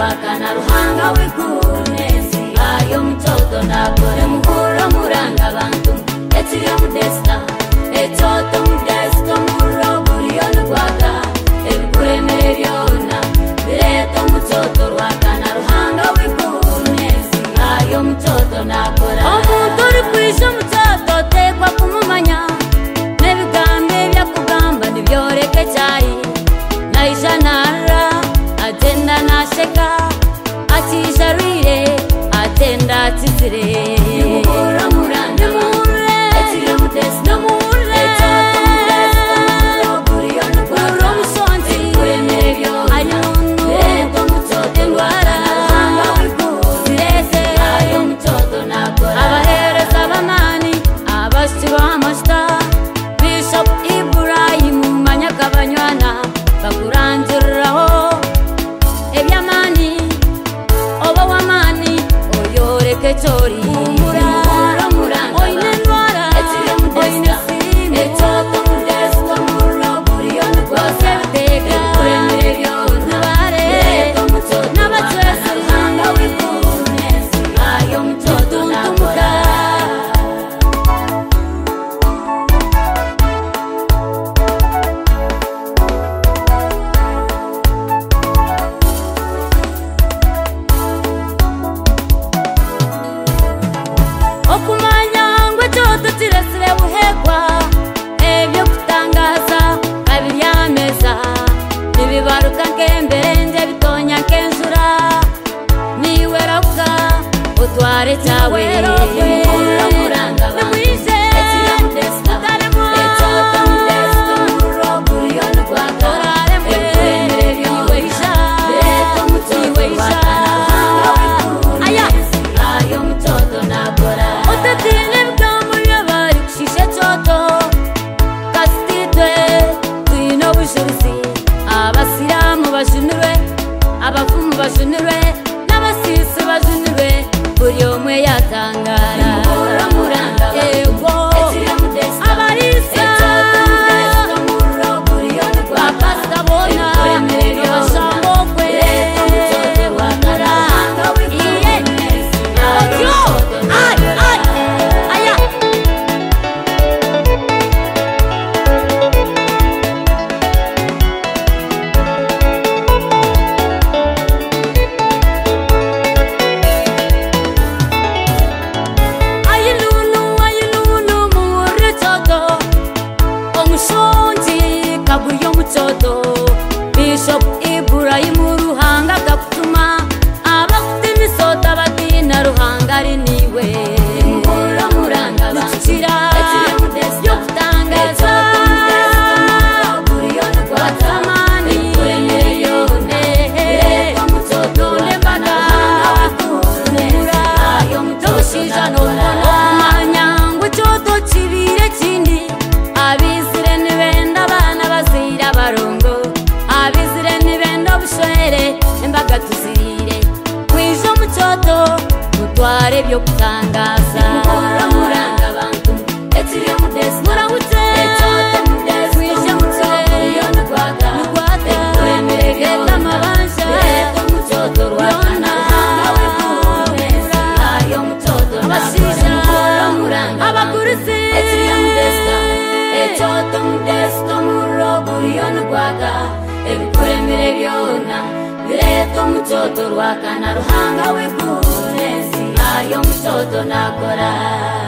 rwakana ruhanga w'ikunezi ayo mutoto nakore muhuro muranga abantu etiriyo mudesta etoto mudesto muro buriyo rwaka ebikuremere byona bireto mutoto rwakana ruhanga w'ikunezi ayo mutoto nakora omuntu uri kwisha mutoto tekwa kumumanya nebigambe byakugamba nibyoreke cyari naisha nara atenda nasheka atisharire atenda atizire muhuro muranga etiriyo mudesta abafumu bajunirwe n'abasisi bajunirwe buri umwe yatangara muhuro muranga yego abarisa bapasta bona bashambokwe Bishop Ibrahim Ruhanga gakutuma abafite imisota batina ruhanga ari niwe muhuro muranga bakira yo kutangaza buriyo rwatamani kuremeyone mutoto nembaga mura ayo mutoshija no manyango cyoto kibire kindi abizire nibenda bana bazira barongo abizire nibenda bushwere embaga tuzirire kwijo mutoto mutware byo kutangaza muhuro muranga abantu etiriyo mudesi murawute etoto mudesi kwijo mutoto yo rwaka kuremere byeta mabanja eto mutoto rwakana ayo mutoto abashisha muhuro muranga abakurisi etiriyo mudesi etoto mudesi muro buriyo rwaka ebikuremere byona bireto mutoto rwakana ruhanga w'ikunezi ayo mutoto nakora